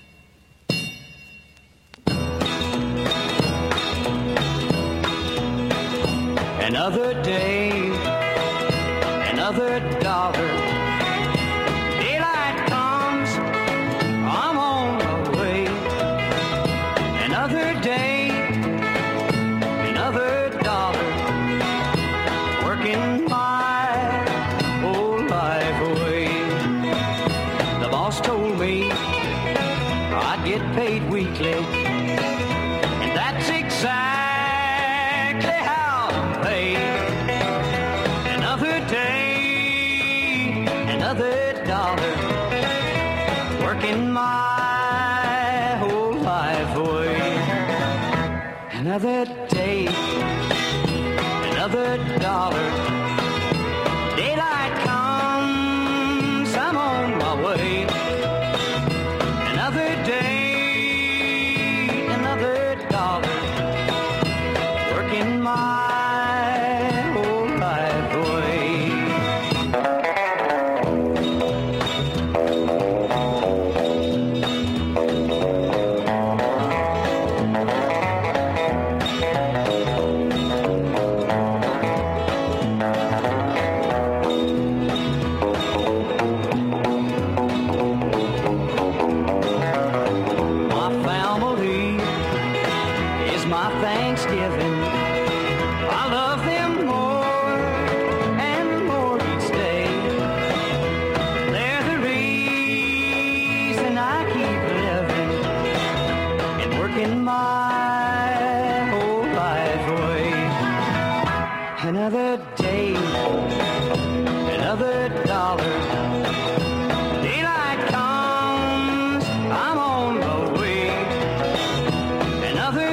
Speaker 13: Another day. Another dollar. Daylight comes. I'm on my way. Another day. Working my whole life away. boss told me I'd get paid weekly, and that's exactly how I'm paid. Another day, another dollar, working my whole life away. Another day, another dollar, daylight comes, I'm on my way. Another day, another dollar, working my whole life away. My family is my Thanksgiving. I love them more and more each day. They're the reason I keep living and working my whole life away. Another day, another dollar, daylight comes, I'm on my way. Another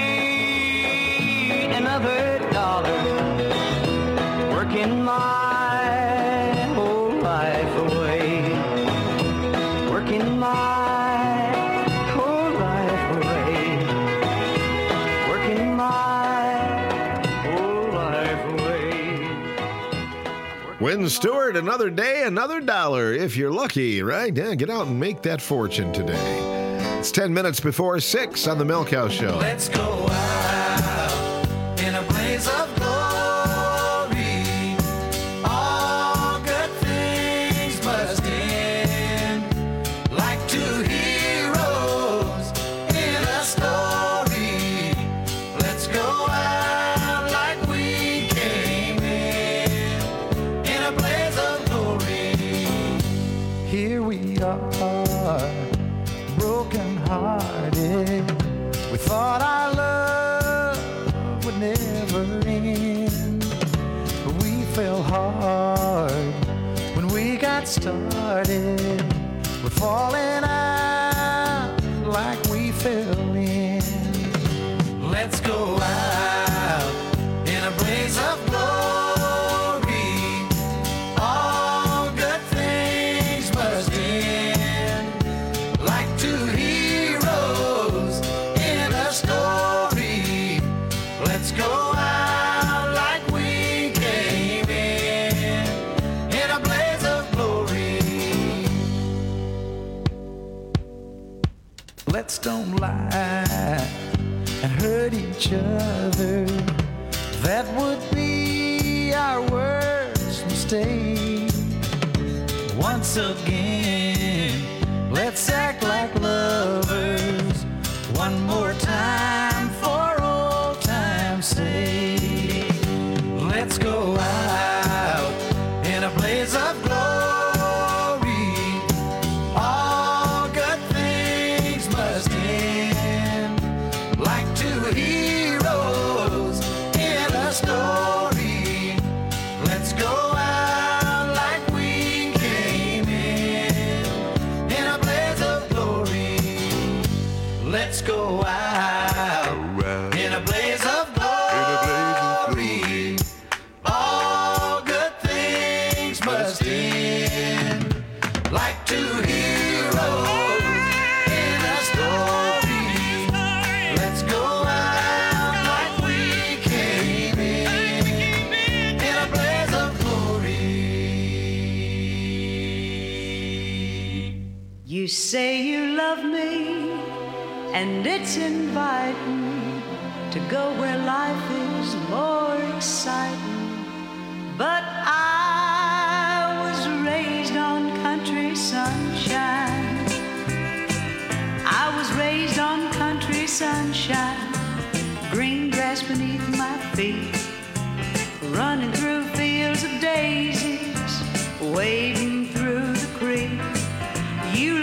Speaker 13: day, another dollar, working my whole life away. Working my whole life away. Working my whole life away.
Speaker 3: Win Stewart, another day, another dollar. If you're lucky, right? Yeah, get out and make that fortune today. It's ten minutes before six on the Milk House Show.
Speaker 14: Let's go out in a blaze of glory. All good things must end, like two heroes in a story. Let's go out like we came in, in a blaze of glory. Here we are, broken hearted. We thought our love would never end, but we fell hard when we got started. We're falling out like we fell in. Let's go out in a blaze of glory. All good things must end, like two heroes in a story. Let's go out like we came in, in a blaze of glory. Let's don't lie and hurt each other. That would be our worst mistake. Once again, let's act like lovers. One more time for old time's sake. Let's go out in a blaze of glory. All good things must end, like two heroes in a story. Let's go out like we came in, in a blaze of glory. Let's go out in a blaze of glory. All good things must end, like two heroes in a story. Let's go out like we came in, in a blaze of glory.
Speaker 15: You say you love me, and it's inviting to go where life is more exciting. But I was raised on country sunshine. I was raised on country sunshine. Green grass beneath my feet, running through fields of daisies, wading through the creek. You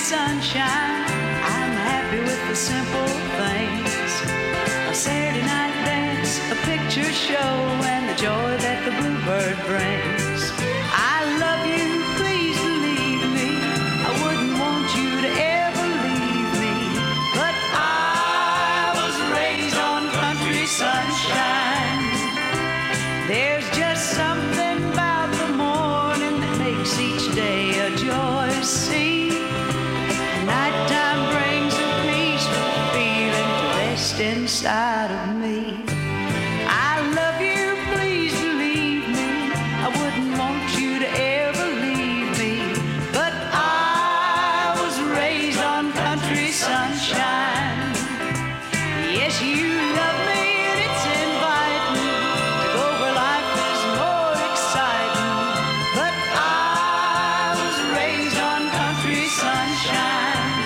Speaker 15: sunshine. I'm happy with the simple things. A Saturday night dance, a picture show, and the joy that the bluebird brings. I love you, please believe me. I wouldn't want you to ever leave me. But I was raised on country sunshine. There's just something about the morning that makes each day a joy scene. Nighttime brings a peaceful feeling to rest inside of me. I love you, please believe me. I wouldn't want you to ever leave me. But I was raised on country sunshine. Yes, you love me and it's inviting to go where life is more exciting. But I was raised on country sunshine.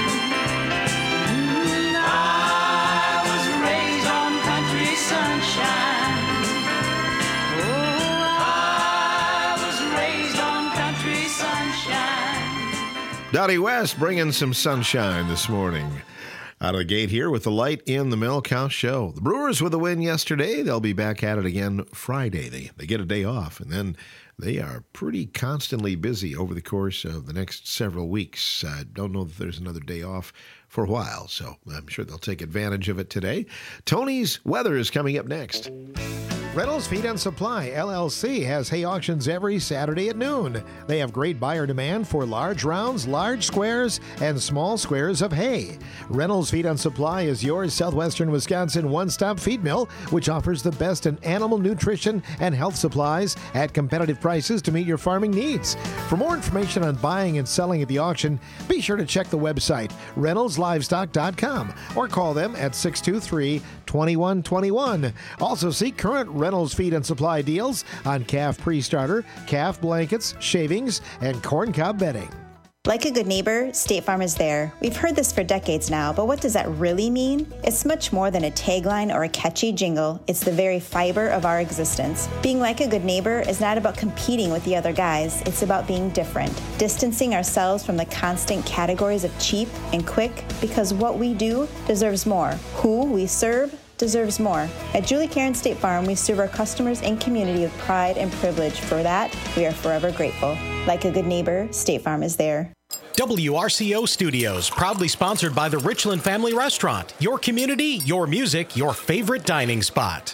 Speaker 3: Dottie West bringing some sunshine this morning. Out of the gate here with the Light in the Milk House show. The Brewers with a win yesterday. They'll be back at it again Friday. They they get a day off, and then they are pretty constantly busy over the course of the next several weeks. I don't know if there's another day off for a while, so I'm sure they'll take advantage of it today. Tony's weather is coming up next.
Speaker 18: Reynolds Feed and Supply, L L C, has hay auctions every Saturday at noon. They have great buyer demand for large rounds, large squares, and small squares of hay. Reynolds Feed and Supply is your southwestern Wisconsin one-stop feed mill, which offers the best in animal nutrition and health supplies at competitive prices to meet your farming needs. For more information on buying and selling at the auction, be sure to check the website, reynolds livestock dot com, or call them at six two three, two one two one. Also see current Reynolds Feed and Supply deals on calf pre-starter, calf blankets, shavings, and corncob bedding.
Speaker 19: Like a good neighbor, State Farm is there. We've heard this for decades now, but what does that really mean? It's much more than a tagline or a catchy jingle. It's the very fiber of our existence. Being like a good neighbor is not about competing with the other guys. It's about being different, distancing ourselves from the constant categories of cheap and quick, because what we do deserves more. Who we serve deserves more. At Julie Karen State Farm, we serve our customers and community with pride and privilege. For that, we are forever grateful. Like a good neighbor, State Farm is there.
Speaker 20: W R C O Studios, proudly sponsored by the Richland Family Restaurant. Your community, your music, your favorite dining spot.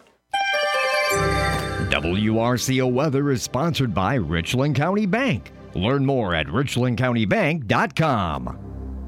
Speaker 10: W R C O Weather is sponsored by Richland County Bank. Learn more at richland county bank dot com.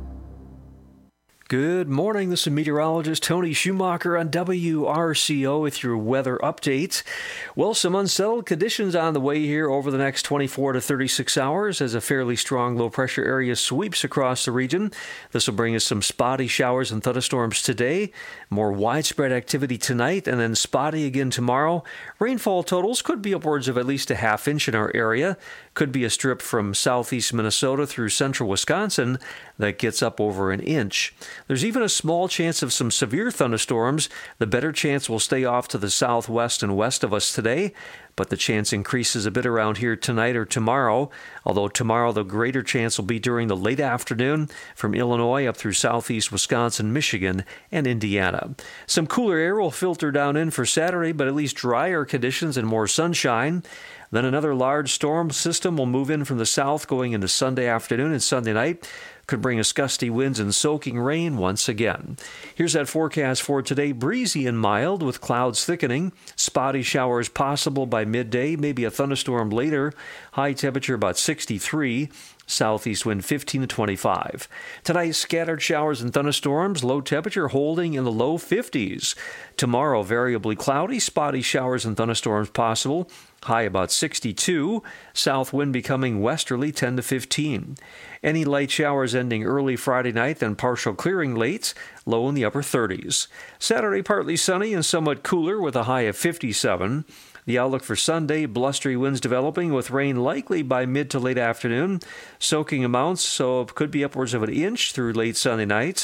Speaker 21: Good morning. This is meteorologist Tony Schumacher on W R C O with your weather update. Well, some unsettled conditions on the way here over the next twenty-four to thirty-six hours as a fairly strong low-pressure area sweeps across the region. This will bring us some spotty showers and thunderstorms today, more widespread activity tonight, and then spotty again tomorrow. Rainfall totals could be upwards of at least a half inch in our area. Could be a strip from southeast Minnesota through central Wisconsin that gets up over an inch. There's even a small chance of some severe thunderstorms. The better chance will stay off to the southwest and west of us today, but the chance increases a bit around here tonight or tomorrow, although tomorrow the greater chance will be during the late afternoon from Illinois up through southeast Wisconsin, Michigan, and Indiana. Some cooler air will filter down in for Saturday, but at least drier conditions and more sunshine. Then another large storm system will move in from the south going into Sunday afternoon and Sunday night. Could bring us gusty winds and soaking rain once again. Here's that forecast for today. Breezy and mild with clouds thickening. Spotty showers possible by midday, maybe a thunderstorm later. High temperature about sixty-three. Southeast wind fifteen to twenty-five. Tonight, scattered showers and thunderstorms, low temperature holding in the low fifties. Tomorrow, variably cloudy, spotty showers and thunderstorms possible, high about sixty-two. South wind becoming westerly ten to fifteen. Any light showers ending early Friday night, then partial clearing late, low in the upper thirties. Saturday, partly sunny and somewhat cooler with a high of fifty-seven. The outlook for Sunday, blustery winds developing with rain likely by mid to late afternoon. Soaking amounts, so it could be upwards of an inch through late Sunday night.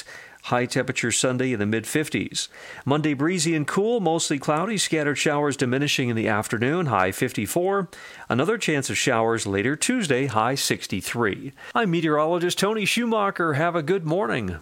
Speaker 21: High temperature Sunday in the mid-fifties. Monday breezy and cool, mostly cloudy, scattered showers diminishing in the afternoon, high fifty-four. Another chance of showers later Tuesday, high sixty-three. I'm meteorologist Tony Schumacher. Have a good morning.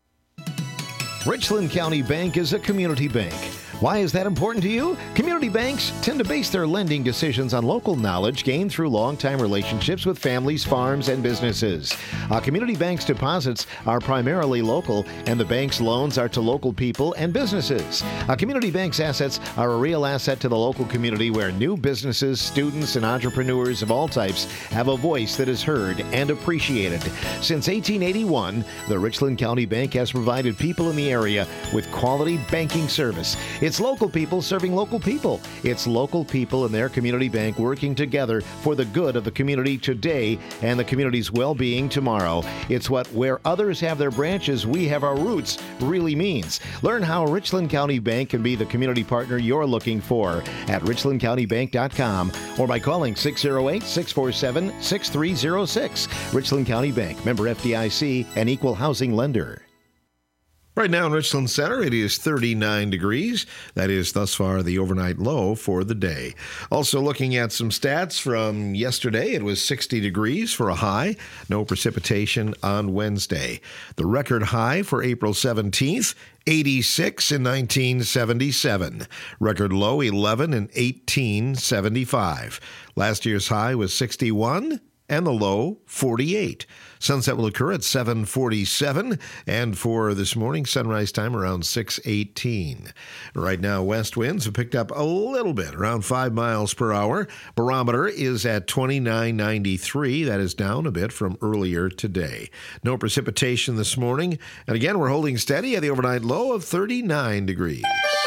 Speaker 3: Richland County Bank is a community bank. Why is that important to you? Community banks tend to base their lending decisions on local knowledge gained through long-time relationships with families, farms, and businesses. A community bank's deposits are primarily local, and the bank's loans are to local people and businesses. A community bank's assets are a real asset to the local community where new businesses, students, and entrepreneurs of all types have a voice that is heard and appreciated. Since eighteen eighty-one, the Richland County Bank has provided people in the area with quality banking service. It's local people serving local people. It's local people and their community bank working together for the good of the community today and the community's well-being tomorrow. It's what where others have their branches, we have our roots really means. Learn how Richland County Bank can be the community partner you're looking for at richland county bank dot com or by calling six oh eight, six four seven, six three oh six. Richland County Bank, member F D I C, and equal housing lender. Right now in Richland Center, it is thirty-nine degrees. That is thus far the overnight low for the day. Also looking at some stats from yesterday, it was sixty degrees for a high. No precipitation on Wednesday. The record high for April seventeenth, eighty-six in nineteen seventy-seven. Record low eleven in eighteen seventy-five. Last year's high was sixty-one and the low forty-eight. Sunset will occur at seven forty-seven, and for this morning, sunrise time around six eighteen. Right now, west winds have picked up a little bit, around five miles per hour. Barometer is at twenty-nine ninety-three. That is down a bit from earlier today. No precipitation this morning, and again, we're holding steady at the overnight low of thirty-nine degrees.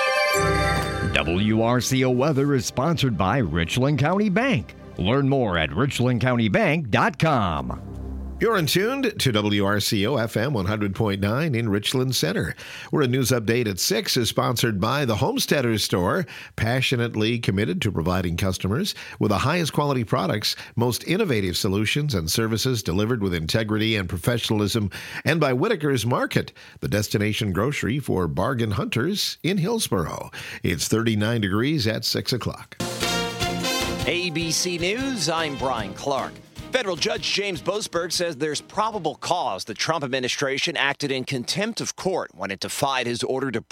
Speaker 10: W R C O weather is sponsored by Richland County Bank. Learn more at richland county bank dot com.
Speaker 3: You're in tuned to W R C O F M one hundred point nine in Richland Center. Where a news update at six is sponsored by the Homesteaders Store, passionately committed to providing customers with the highest quality products, most innovative solutions and services delivered with integrity and professionalism, and by Whitaker's Market, the destination grocery for bargain hunters in Hillsboro. It's thirty-nine degrees at six o'clock.
Speaker 1: A B C News, I'm Brian Clark. Federal Judge James Boasberg says there's probable cause the Trump administration acted in contempt of court when it defied his order to